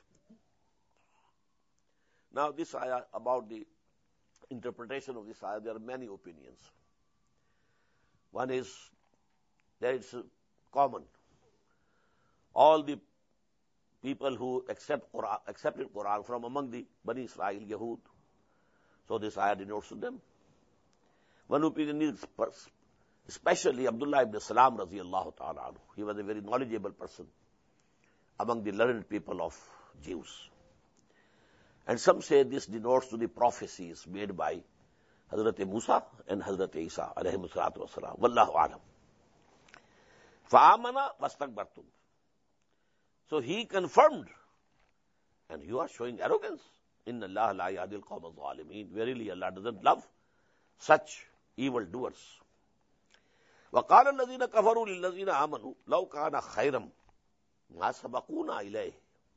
Now this ayah, about the interpretation of this ayah, there are many opinions. One is that it's common. All the people who accepted Quran from among the Bani Israel, Yahud, so this ayah denotes to them. One opinion is especially Abdullah ibn Salam radiyallahu ta'ala anhu. He was a very knowledgeable person among the learned people of Jews. And some say this denotes to the prophecies made by Hazrat Musa and Hazrat Isa alayhi salatu wasalam. Wallahu alam. Fa'amana wastakbartum. So he confirmed, and you are showing arrogance. Inna Allah la yahdil qawma adh-dhalimin. Verily Allah doesn't love such evil doers. وَقَالَ الَّذِينَ كَفَرُوا لِلَّذِينَ آمَنُوا لَوْ كَانَ خَيْرًا مَا سَبَقُونَا إِلَيْهِ.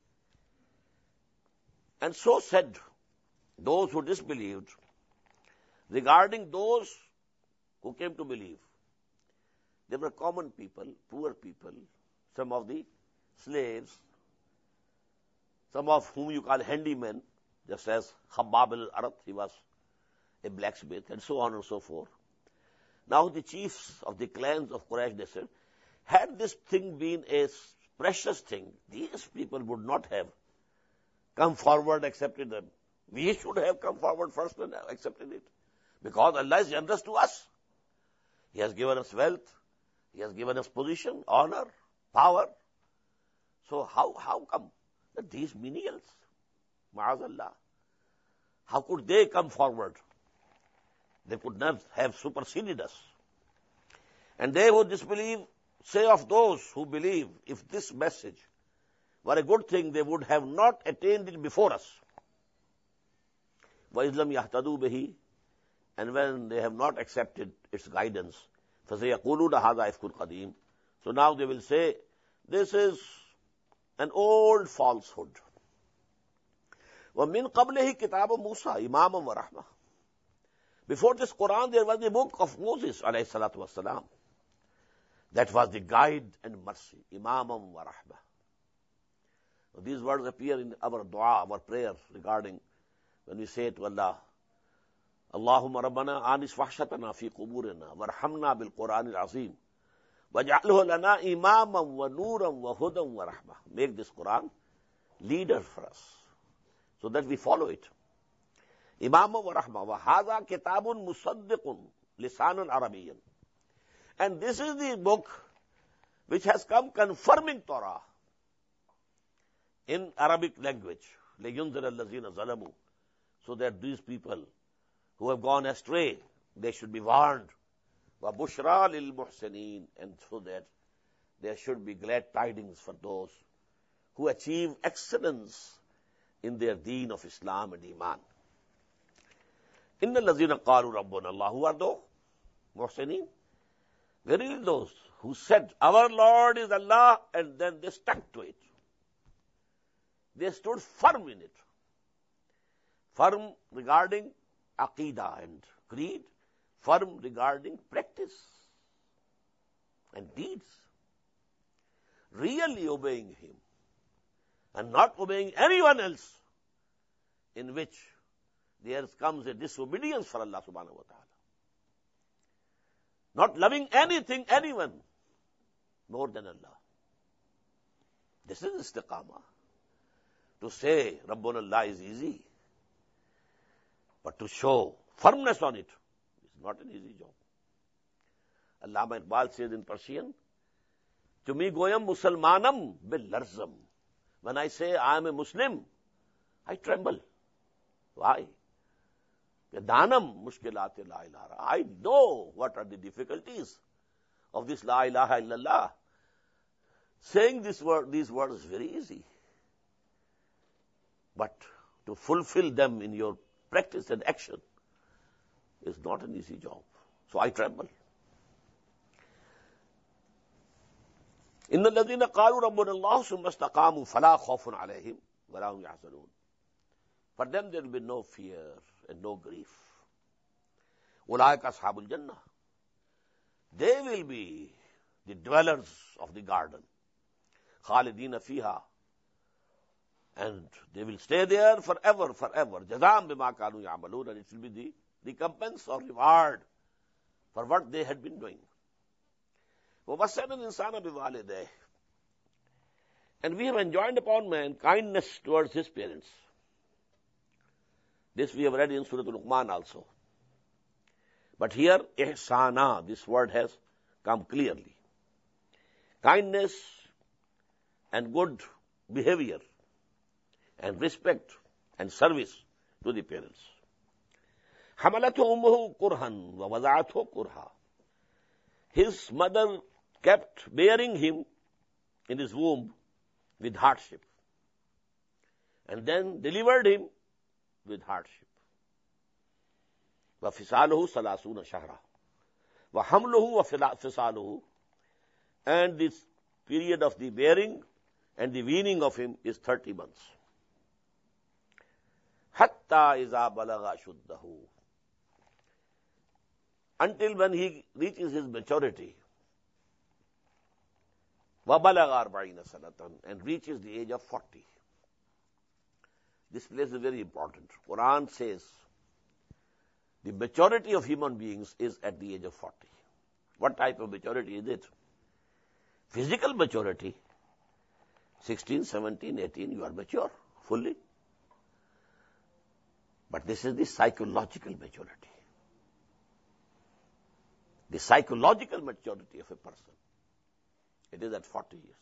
And so said those who disbelieved regarding those who came to believe. They were common people, poor people, some of the slaves, some of whom you call handymen, just as Khabbab al-Arat, he was a blacksmith, and so on and so forth. Now the chiefs of the clans of Quraysh, they said, had this thing been a precious thing, these people would not have come forward, accepted them. We should have come forward first and accepted it. Because Allah is generous to us. He has given us wealth, He has given us position, honor, power. So how come that these menials, ma'azallah, how could they come forward? They could not have superseded us. And they who disbelieve say of those who believe, if this message were a good thing, they would have not attained it before us. وَإِذْ لَمْ يَهْتَدُوا بِهِ, and when they have not accepted its guidance, فَسَيَقُولُونَ هَذَا إِفْكٌ قَدِيمٌ, so now they will say, this is an old falsehood. وَمِنْ قَبْلِهِ كِتَابُ مُوسَى إِمَامًا وَرَحْمَةً, before this Quran there was the book of Moses alayhi salatu wasalam. That was the guide and mercy, إِمَامًا وَرَحْمَةً. These words appear in our dua, our prayer regarding when we say to Allah, Allahumma Rabbana anis wahshatana fi quburina warhamna bil Quran al-Azim waj'alhu lana imaman wa nuran wa hudan wa rahmah. Make this Quran leader for us so that we follow it. Imaman wa rahmah wa hadha kitabun musaddiqun lisanan arabiyyan. And this is the book which has come confirming Torah in Arabic language. لَيُنذِرَ الَّذِينَ ظَلَمُوا, so that these people who have gone astray, they should be warned. وَبُشْرَى لِلْمُحْسِنِينَ, and so that there should be glad tidings for those who achieve excellence in their deen of Islam and Iman. إِنَّ الَّذِينَ قَالُوا رَبُّنَا اللَّهُ, who are those? Muhsineen. Verily those who said, our Lord is Allah, and then they stuck to it. They stood firm in it. Firm regarding Aqidah and creed, firm regarding practice and deeds. Really obeying Him and not obeying anyone else, in which there comes a disobedience for Allah subhanahu wa ta'ala. Not loving anything, anyone more than Allah. This is istiqamah. To say Rabbuna Allah is easy, but to show firmness on it is not an easy job. Allama Iqbal says in Persian, Tumi goyam musalmanam bil larzam. When I say I am a Muslim, I tremble. Why? Danam mushkilati la ilaha. I know what are the difficulties of this la ilaha illallah. Saying these words is very easy. But to fulfill them in your practice and action is not an easy job. So I tremble. إِنَّ الَّذِينَ قَالُوا رَبُّنَا اللَّهُ ثُمَّ اسْتَقَامُوا فَلَا خَوْفٌ عَلَيْهِمْ وَلَا هُمْ يَحْزَنُونَ. For them there will be no fear and no grief. أُولَٰئِكَ أَصْحَابُ الْجَنَّةِ. They will be the dwellers of the garden. خَالِدِينَ فِيهَا. And they will stay there forever, forever. Jazam bima kanu ya'malun, and it will be the recompense or reward for what they had been doing. وَوَصَّيْنَا الْإِنسَانَ بِوَالِدَيْهِ. And we have enjoined upon man kindness towards his parents. This we have read in Surah Al-Luqman also. But here, ihsana, this word has come clearly. Kindness and good behavior and respect and service to the parents. حَمَلَتْهُ أُمُّهُ كُرْهًا وَوَضَعَتْهُ كُرْهًا. His mother kept bearing him in his womb with hardship, and then delivered him with hardship. وَفِصَالُهُ ثَلَاثُونَ شَهْرًا وَحَمْلُهُ وَفِصَالُهُ. And this period of the bearing and the weaning of him is 30 months. حَتَّى إِذَا بَلَغَ أَشُدَّهُ. Until when he reaches his maturity. وَبَلَغَ 40 سَنَةً, and reaches the age of 40. This place is very important. Quran says the maturity of human beings is at the age of 40. What type of maturity is it? Physical maturity, 16, 17, 18, you are mature fully. But this is the psychological maturity. The psychological maturity of a person. It is at 40 years.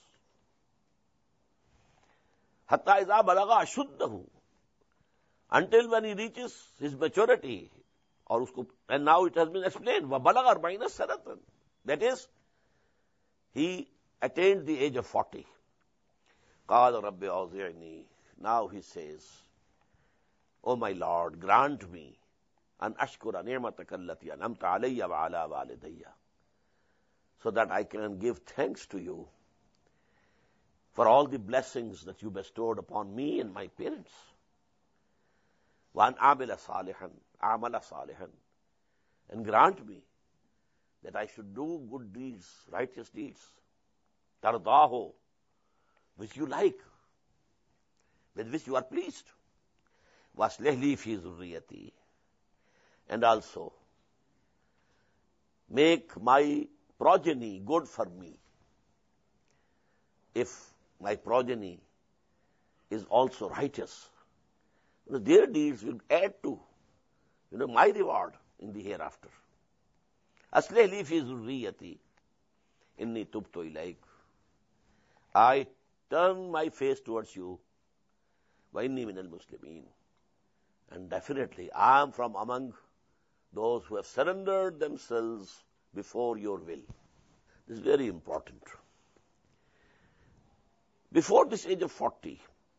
حَتَّى إِذَا بَلَغَ أَشُدَّهُ. Until when he reaches his maturity. And now it has been explained. وَبَلَغَ 40 سَنَةً. That is, he attained the age of 40. قَالَ رَبِّ أَوْزِعْنِي. Now he says, O my Lord, grant me an ashkura ni'mataka allati an'amta alayya wa ala walidayya, so that I can give thanks to you for all the blessings that you bestowed upon me and my parents. وَأَنْ أَعْمَلَ صَالِحًا. And grant me that I should do good deeds, righteous deeds. تَرْضَاهُ, which you like, with which you are pleased. وَأَصْلِحْ لِي فِي ذُرِّيَّتِي. And also, make my progeny good for me. If my progeny is also righteous, their deeds will add to, my reward in the hereafter. أَصْلِحْ لِي فِي ذُرِّيَّتِي إِنِّي تُبْتُ إِلَيْكَ. I turn my face towards you. وَإِنِّي مِنَ الْمُسْلِمِينَ. And definitely, I am from among those who have surrendered themselves before your will. This is very important. Before this age of 40,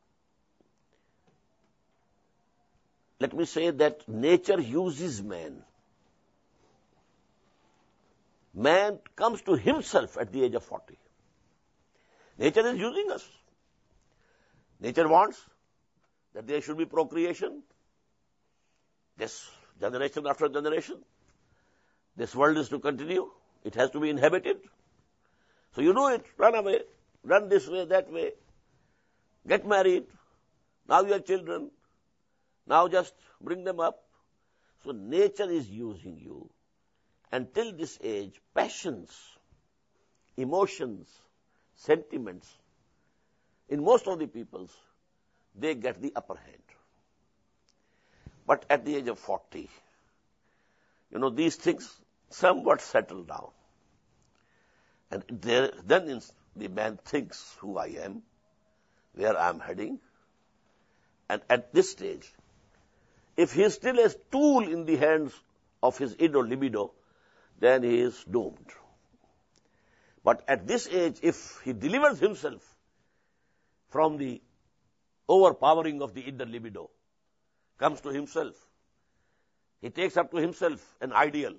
let me say that nature uses man. Man comes to himself at the age of 40. Nature is using us. Nature wants that there should be procreation. This generation after generation. This world is to continue. It has to be inhabited. So you do it, run away, run this way, that way, get married. Now you have children. Now just bring them up. So nature is using you. Until this age, passions, emotions, sentiments, in most of the peoples, they get the upper hand. But at the age of 40, these things somewhat settle down. And then the man thinks who I am, where I am heading. And at this stage, if he is still a tool in the hands of his id or libido, then he is doomed. But at this age, if he delivers himself from the overpowering of the id or libido, comes to himself, he takes up to himself an ideal.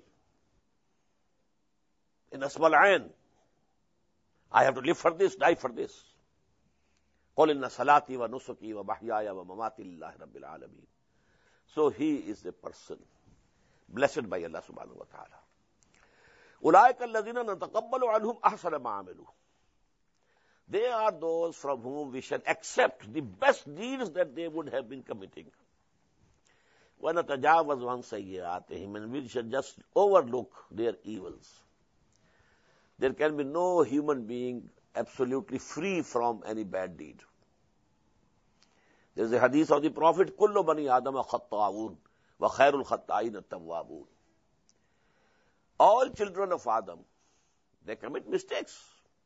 In asmal ayn, I have to live for this, die for this. قُلْ إِنَّ صَلَاتِي وَنُسُكِي وَمَحْيَايَ وَمَمَاتِي لِلَّهِ رَبِّ الْعَالَمِينَ. So he is the person blessed by Allah subhanahu wa ta'ala. أُولَٰئِكَ الَّذِينَ نَتَقَبَّلُ عَنْهُمْ أَحْسَنَ مَا عَمِلُوا. They are those from whom we shall accept the best deeds that they would have been committing. وَنَتَجَاوَزُ عَنْ سَيِّئَاتِهِمْ. And we shall just overlook their evils. There can be no human being absolutely free from any bad deed. There is a hadith of the Prophet, كُلُّ بَنِي آدَمَ خَطَّاؤُونَ وَخَيْرُ الْخَطَّائِينَ التَّوَّابُونَ. All children of Adam, they commit mistakes.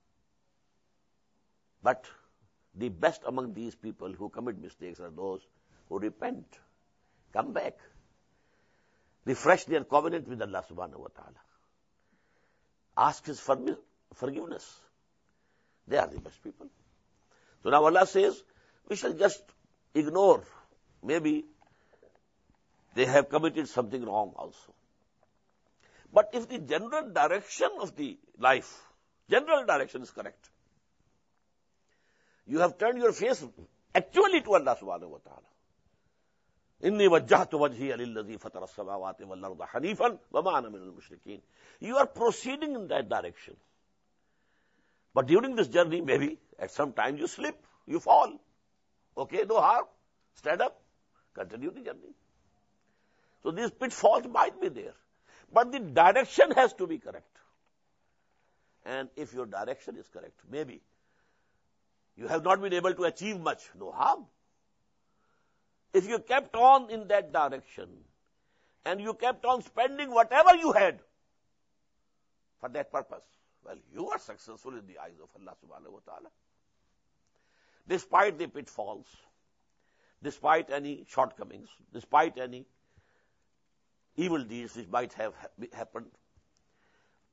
But the best among these people who commit mistakes are those who repent, come back, refresh their covenant with Allah subhanahu wa ta'ala, ask His forgiveness. They are the best people. So now Allah says, we shall just ignore. Maybe they have committed something wrong also. But if the general direction of the life, general direction is correct, you have turned your face actually to Allah subhanahu wa ta'ala. إِنِّي وَجَّهْتُ وَجْهِيَ لِلَّذِي فَطَرَ السَّمَاوَاتِ وَالْأَرْضَ حَنِيفًا وَمَا أَنَا مِنَ الْمُشْرِكِينَ. You are proceeding in that direction. But during this journey, maybe at some time you slip, you fall. Okay, no harm. Stand up, continue the journey. So these pitfalls might be there. But the direction has to be correct. And if your direction is correct, maybe you have not been able to achieve much, no harm. If you kept on in that direction and you kept on spending whatever you had for that purpose, well, you are successful in the eyes of Allah subhanahu wa ta'ala. Despite the pitfalls, despite any shortcomings, despite any evil deeds which might have happened,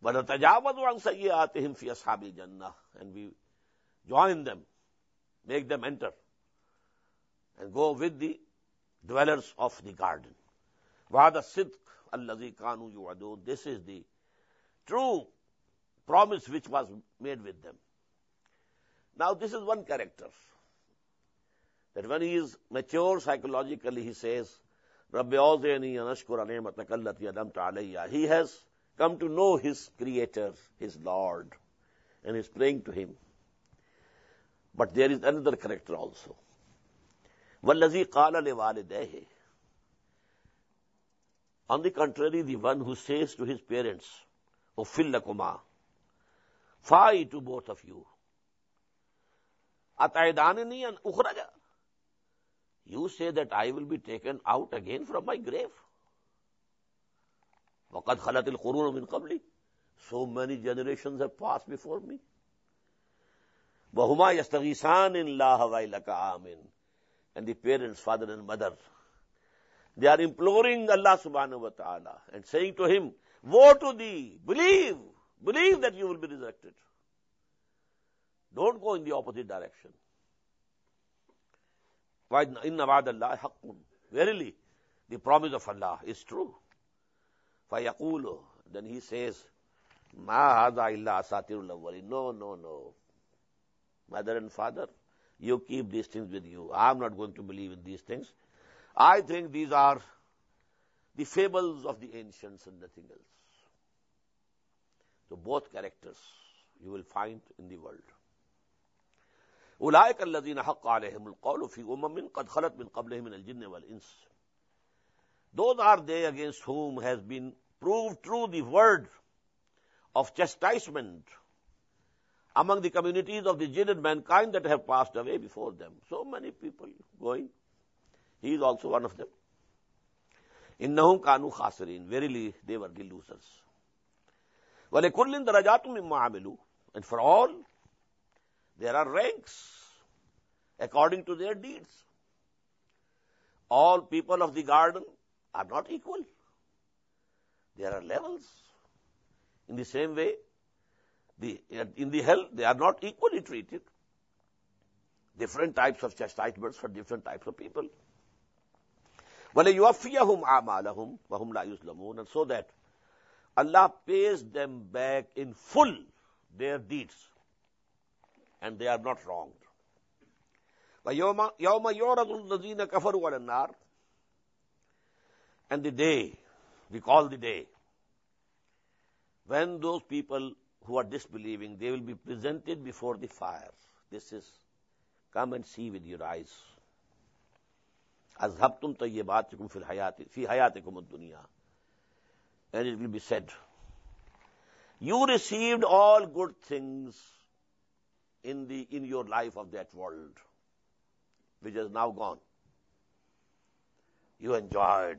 وَنَتَجَاوَزُ عَنْ سَيِّئَاتِهِمْ فِي أَصْحَابِ الْجَنَّةِ, and we join them, make them enter, and go with the dwellers of the garden. وَهَذَا الصِّدْقُ الَّذِي كَانُوا يُوعَدُونَ. This is the true promise which was made with them. Now this is one character, that when he is mature psychologically, he says, رَبِّ أَوْزِعْنِي أَنْ أَشْكُرَ نِعْمَتَكَ الَّتِي أَنْعَمْتَ عَلَيَّ. He has come to know his Creator, his Lord, and is praying to him. But there is another character also. وَالَّذِي قَالَ لِوَالِدَيْهِ. On the contrary, the one who says to his parents, أُفِّلْ لَكُمَا, fie to both of you. أَتَعِدَانِنِي أَنْ أُخْرَجَ. You say that I will be taken out again from my grave. وَقَدْ خَلَتِ الْقُرُونُ مِنْ قَبْلِ. So many generations have passed before me. وَهُمَا يَسْتَغِيثَانِ اللَّهَ وَيْلَكَ آمِنْ. And the parents, father and mother, they are imploring Allah subhanahu wa ta'ala and saying to him, woe to thee, believe that you will be resurrected. Don't go in the opposite direction. إِنَّ وَعْدَ اللَّهِ حَقٌّ. Verily, the promise of Allah is true. فَيَقُولُ. Then he says, مَا هَذَا إِلَّا أَسَاطِيرُ الْأَوَّلِينَ. No. Mother and father, you keep these things with you. I am not going to believe in these things. I think these are the fables of the ancients and nothing else. So both characters you will find in the world. أُولَٰئِكَ الَّذِينَ حَقَّ عَلَيْهِمُ الْقَوْلُ فِي أُمَمٍ قَدْ خَلَتْ مِنْ قَبْلِهِمْ مِنَ الْجِنِّ وَالْإِنسِ. Those are they against whom has been proved true the word of chastisement among the communities of the jinn and mankind that have passed away before them. So many people going. He is also one of them. إِنَّهُمْ كَانُوا خَاسِرِينَ. Verily, they were the losers. وَلِكُلٍّ دَرَجَاتٌ مِّمَّا عَمِلُوا. And for all, there are ranks according to their deeds. All people of the garden are not equal. There are levels. In the same way, in the hell, they are not equally treated. Different types of chastisements for different types of people. وَلَيُوَفِّيَهُمْ أَعْمَالَهُمْ وَهُمْ لَا يُظْلَمُونَ. And so that Allah pays them back in full their deeds, and they are not wronged. وَيَوْمَ يُعْرَضُ الَّذِينَ كَفَرُوا عَلَى النَّارِ. And the day, we call the day, when those people who are disbelieving, they will be presented before the fire. This is, come and see with your eyes. أَذْهَبْتُمْ طَيِّبَاتِكُمْ فِي حَيَاتِكُمُ الدُّنْيَا. And it will be said, you received all good things in your life of that world, which is now gone. You enjoyed,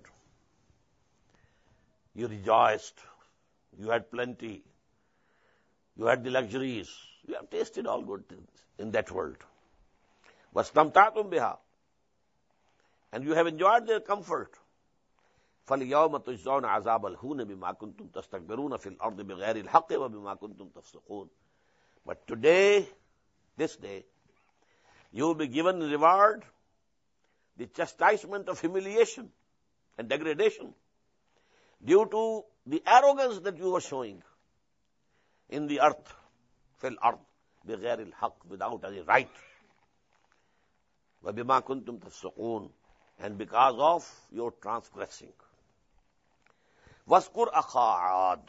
you rejoiced, you had plenty, you had the luxuries, you have tasted all good things in that world. وَاسْتَمْتَعْتُمْ بِهَا. And you have enjoyed their comfort. فَالْيَوْمَ تُجْزَوْنَ عَذَابَ الْهُونِ بِمَا كُنْتُمْ تَسْتَكْبِرُونَ فِي الْأَرْضِ بِغَيْرِ الْحَقِّ وَبِمَا كُنْتُمْ تَفْسُقُونَ. But today, this day, you will be given reward, the chastisement of humiliation and degradation due to the arrogance that you were showing in the earth, fil ard, بِغَيْرِ الْحَقِّ, without any right. وَبِمَا كُنْتُمْ تَفْسُقُونَ, and because of your transgressing. وَاسْكُرْ أَخَا عَادٍ.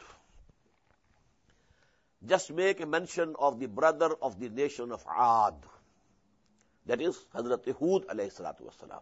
Just make a mention of the brother of the nation of Aad. That is Hazrat Hud alayhi salatu wasalam.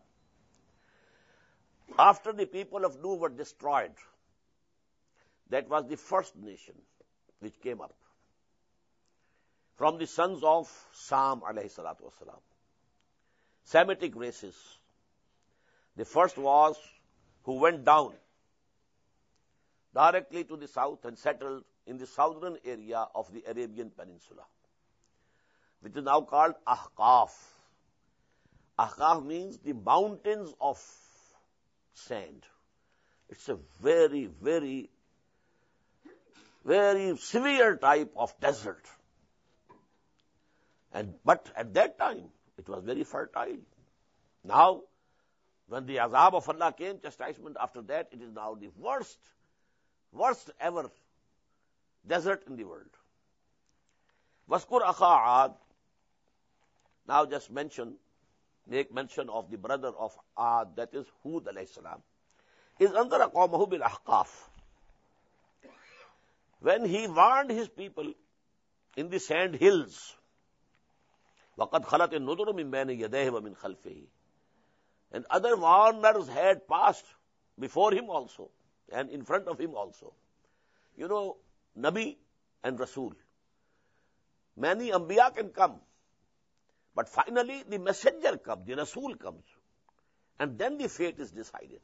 After the people of Nuh were destroyed, that was the first nation which came up from the sons of Sam alayhi salatu wasalam. Semitic races. The first was who went down directly to the south and settled in the southern area of the Arabian Peninsula, which is now called Ahqaf. Ahqaf means the mountains of sand. It's a very, very very severe type of desert. But at that time, it was very fertile. Now, when the azab of Allah came, chastisement after that, it is now the worst ever desert in the world. Waskur akha Aad. Now just make mention of the brother of Aad, that is Hud alayhi salam. Is andara qawmahu bil ahqaf. When he warned his people in the sand hills, وَقَدْ خَلَتِ النُّذُرُ مِنْ بَيْنِ يَدَيْهِ وَمِنْ خَلْفِهِ. And other warners had passed before him also, and in front of him also. You know, Nabi and Rasul. Many Anbiya can come, but finally the messenger comes, the Rasul comes, and then the fate is decided.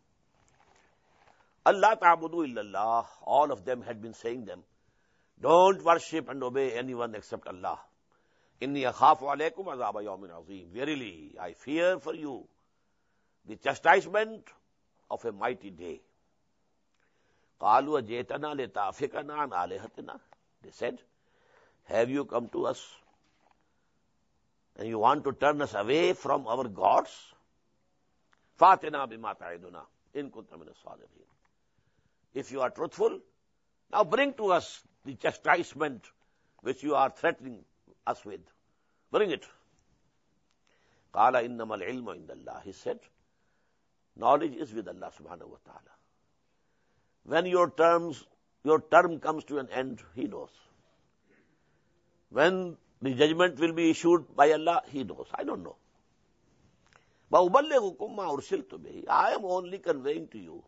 Allah ta'budu illallah, all of them had been saying them, don't worship and obey anyone except Allah. Inni akhafu alaykum azaba yawmin azim. Verily, I fear for you the chastisement of a mighty day. Qalu ajaytana lita'fikana an alihatina. They said, have you come to us and you want to turn us away from our gods? Fatina bima ta'iduna in kunta min as-sadiqin. If you are truthful, now bring to us the chastisement which you are threatening us with. Bring it. Qala innamal ilmu indallah. He said, knowledge is with Allah subhanahu wa ta'ala. When your term comes to an end, He knows. When the judgment will be issued by Allah, He knows. I don't know. وَأُبَلِّغُكُمْ مَا أُرْسِلْتُ بِهِ. I am only conveying to you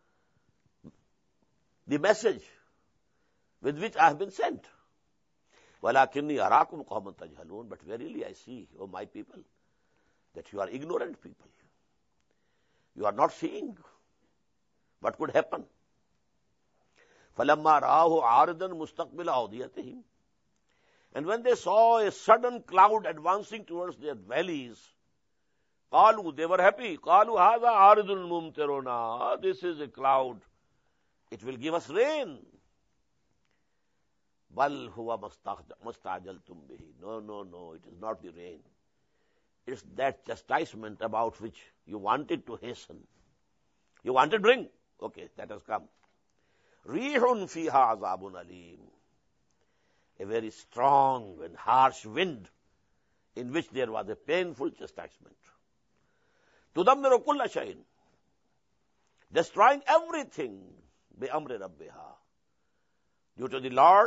the message with which I have been sent. وَلَكِنِّي أَرَاكُمْ قَوْمًا تَجْهَلُونَ. But verily I see, O my people, that you are ignorant people. You are not seeing what could happen. فَلَمَّا رَآهُ عَارِضًا مُسْتَقْبِلَ أَوْدِيَتِهِمْ. And when they saw a sudden cloud advancing towards their valleys, قَالُوا, they were happy. قَالُوا هَذَا عَارِضٌ مُمْطِرُنَا. This is a cloud. It will give us rain. بَلْ هُوَ مَسْتَعْجَلْتُمْ بِهِ. No, it is not the rain. It's that chastisement about which you wanted to hasten. You wanted bring. Okay, that has come. رِيحٌ فِيهَا عَذَابٌ أَلِيمٌ. A very strong and harsh wind in which there was a painful chastisement. تُدَمِّرُ كُلَّ شَيْءٍ. Destroying everything بِأَمْرِ رَبِّهَا. Due to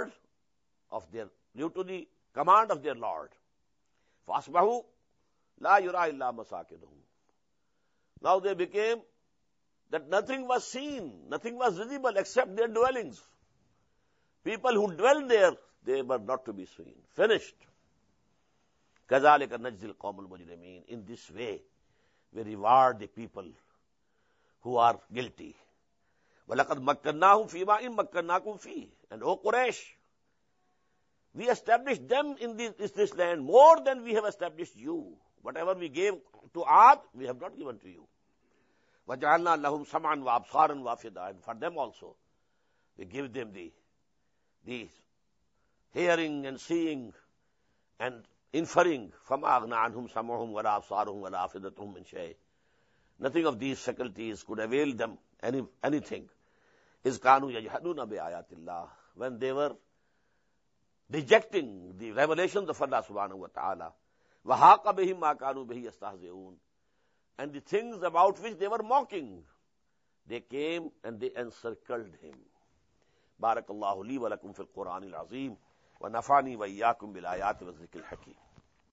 the command of their Lord. فَأَصْبَحُوا لَا يُرَى إِلَّا مَسَاكِنُهُمْ. Now they became that nothing was seen, nothing was visible except their dwellings. People who dwelled there, they were not to be seen. Finished. كَذَلِكَ نَجْزِي الْقَوْمَ الْمُجْرِمِينَ. In this way, we reward the people who are guilty. وَلَقَدْ مَكَّنَّاهُمْ فِي مَا إِن مَكَّنَّاكُمْ فِيهِ. And O Quraysh, we established them in this land more than we have established you. Whatever we gave to Aad, we have not given to you. وَجَعَلْنَا لَهُمْ سَمْعًا وَأَبْصَارًا وَأَفْئِدَةً. And for them also, we give them the hearing and seeing and inferring. فَمَا أَغْنَى عَنْهُمْ سَمْعُهُمْ وَلَا أَبْصَارُهُمْ وَلَا أَفْئِدَتُهُمْ مِنْ شَيْءٍ. Nothing of these faculties could avail them anything. إِذْ كَانُوا يَجْحَدُونَ بِآيَاتِ اللَّهِ. When they were rejecting the revelations of Allah subhanahu wa ta'ala. وَحَاقَ بِهِمْ مَا كَانُوا بِهِ يَسْتَهْزِئُونَ. And the things about which they were mocking, they came and they encircled him. بارك الله لي ولكم في القرآن العظيم ونفعني وإياكم بالآيات والذكر الحكيم.